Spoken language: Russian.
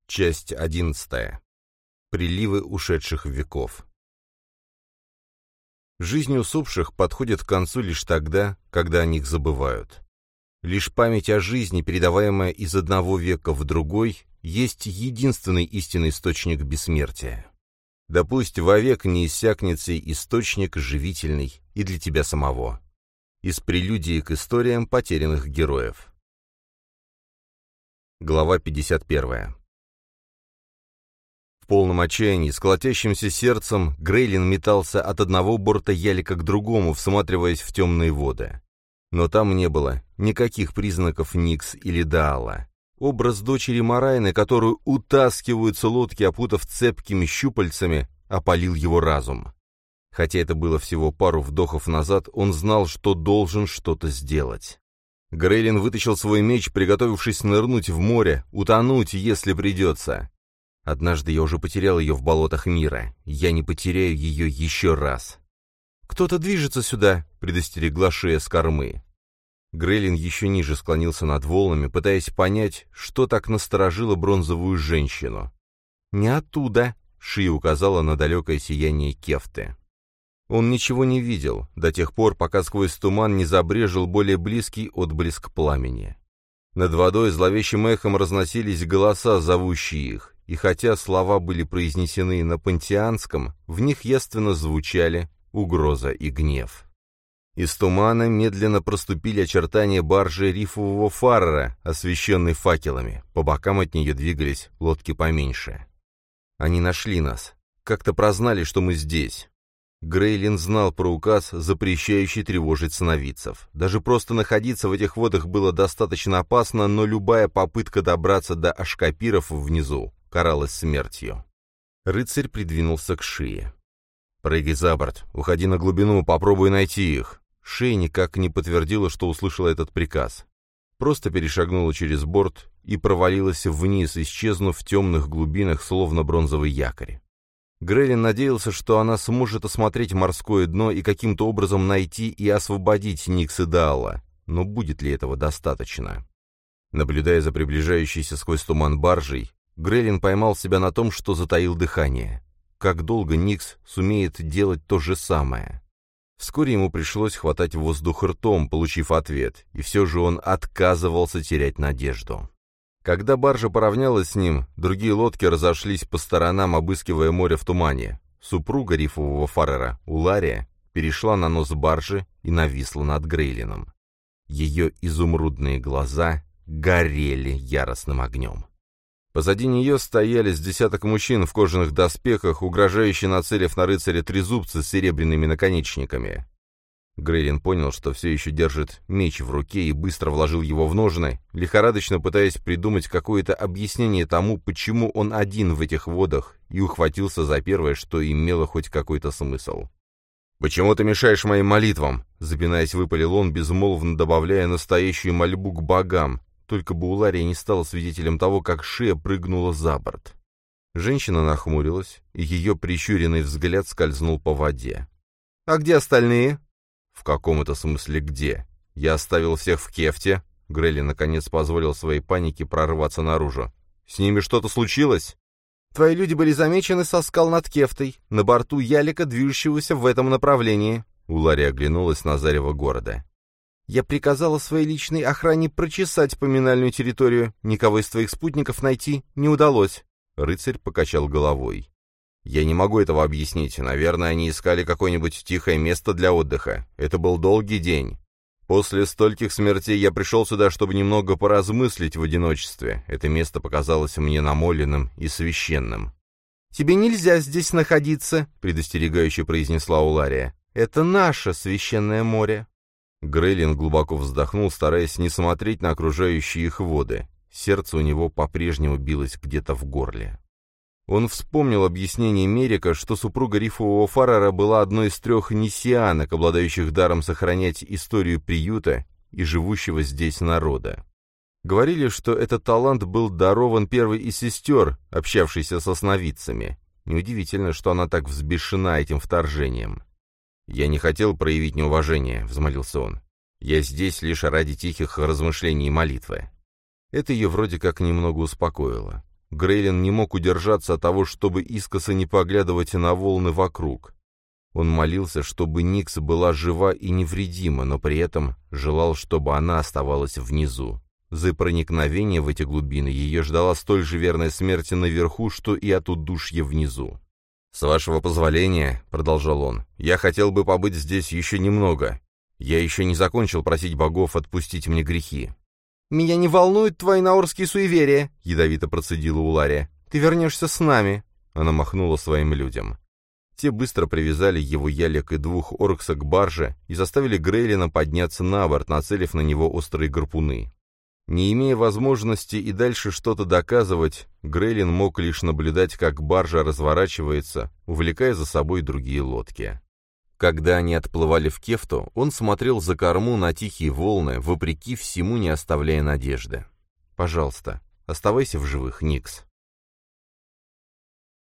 Часть 11. Приливы ушедших веков. Жизнь усопших подходит к концу лишь тогда, когда о них забывают. Лишь память о жизни, передаваемая из одного века в другой, есть единственный истинный источник бессмертия. Да пусть вовек не иссякнет сей источник живительный и для тебя самого. Из прелюдии к историям потерянных героев. Глава 51. В полном отчаянии, с колотящимся сердцем, Грейлин метался от одного борта ялика к другому, всматриваясь в темные воды. Но там не было никаких признаков Никс или Даала. Образ дочери Марайны, которую утаскивают с лодки, опутав цепкими щупальцами, опалил его разум. Хотя это было всего пару вдохов назад, он знал, что должен что-то сделать. Грейлин вытащил свой меч, приготовившись нырнуть в море, утонуть, если придется. Однажды я уже потерял ее в болотах мира. Я не потеряю ее еще раз. «Кто-то движется сюда», — предостерегла Шея с кормы. Грейлин еще ниже склонился над волнами, пытаясь понять, что так насторожило бронзовую женщину. «Не оттуда», — Шия указала на далекое сияние Кефты. Он ничего не видел, до тех пор, пока сквозь туман не забрежил более близкий отблеск пламени. Над водой зловещим эхом разносились голоса, зовущие их, и хотя слова были произнесены на пантеанском, в них яственно звучали угроза и гнев. Из тумана медленно проступили очертания баржи рифового фарера, освещенной факелами. По бокам от нее двигались лодки поменьше. Они нашли нас. Как-то прознали, что мы здесь. Грейлин знал про указ, запрещающий тревожить сновидцев. Даже просто находиться в этих водах было достаточно опасно, но любая попытка добраться до ашкапиров внизу каралась смертью. Рыцарь придвинулся к Шие. «Прыгай за борт, уходи на глубину, попробуй найти их». Шея никак не подтвердила, что услышала этот приказ. Просто перешагнула через борт и провалилась вниз, исчезнув в темных глубинах, словно бронзовый якорь. Грейлин надеялся, что она сможет осмотреть морское дно и каким-то образом найти и освободить Никс и Даала, но будет ли этого достаточно? Наблюдая за приближающейся сквозь туман баржей, Грейлин поймал себя на том, что затаил дыхание. Как долго Никс сумеет делать то же самое? Вскоре ему пришлось хватать воздух ртом, получив ответ, и все же он отказывался терять надежду. Когда баржа поравнялась с ним, другие лодки разошлись по сторонам, обыскивая море в тумане. Супруга рифового фарера, Улария, перешла на нос баржи и нависла над Грейлином. Ее изумрудные глаза горели яростным огнем. Позади нее стояли с десяток мужчин в кожаных доспехах, угрожающе нацелив на рыцаря трезубцы с серебряными наконечниками. Грейлин понял, что все еще держит меч в руке, и быстро вложил его в ножны, лихорадочно пытаясь придумать какое-то объяснение тому, почему он один в этих водах, и ухватился за первое, что имело хоть какой-то смысл. «Почему ты мешаешь моим молитвам?» — запинаясь, выпалил он, безмолвно добавляя настоящую мольбу к богам, только бы Улария не стала свидетелем того, как Шея прыгнула за борт. Женщина нахмурилась, и ее прищуренный взгляд скользнул по воде. «А где остальные?» «В каком-то смысле где? Я оставил всех в Кефте». Грейлин наконец позволил своей панике прорваться наружу. «С ними что-то случилось?» «Твои люди были замечены со скал над Кефтой, на борту ялика, движущегося в этом направлении». Улария оглянулась на зарево города. «Я приказала своей личной охране прочесать поминальную территорию. Никого из твоих спутников найти не удалось». Рыцарь покачал головой. «Я не могу этого объяснить. Наверное, они искали какое-нибудь тихое место для отдыха. Это был долгий день. После стольких смертей я пришел сюда, чтобы немного поразмыслить в одиночестве. Это место показалось мне намоленным и священным». «Тебе нельзя здесь находиться», — предостерегающе произнесла Улария. «Это наше священное море». Грейлин глубоко вздохнул, стараясь не смотреть на окружающие их воды. Сердце у него по-прежнему билось где-то в горле. Он вспомнил объяснение Мерика, что супруга рифового фарера была одной из 3 нисианок, обладающих даром сохранять историю приюта и живущего здесь народа. Говорили, что этот талант был дарован первой из сестер, общавшейся со сновидцами. Неудивительно, что она так взбешена этим вторжением. «Я не хотел проявить неуважение», — взмолился он. «Я здесь лишь ради тихих размышлений и молитвы». Это ее вроде как немного успокоило. Грейлин не мог удержаться от того, чтобы искоса не поглядывать на волны вокруг. Он молился, чтобы Никс была жива и невредима, но при этом желал, чтобы она оставалась внизу. За проникновение в эти глубины ее ждала столь же верная смерть наверху, что и от удушья внизу. «С вашего позволения», — продолжал он, — «я хотел бы побыть здесь еще немного. Я еще не закончил просить богов отпустить мне грехи». «Меня не волнуют твои наорские суеверия», — ядовито процедила Улария. «Ты вернешься с нами». Она махнула своим людям. Те быстро привязали его ялик и 2 оркса к барже и заставили Грейлина подняться на борт, нацелив на него острые гарпуны. Не имея возможности и дальше что-то доказывать, Грейлин мог лишь наблюдать, как баржа разворачивается, увлекая за собой другие лодки. Когда они отплывали в Кефту, он смотрел за корму на тихие волны, вопреки всему не оставляя надежды. «Пожалуйста, оставайся в живых, Никс».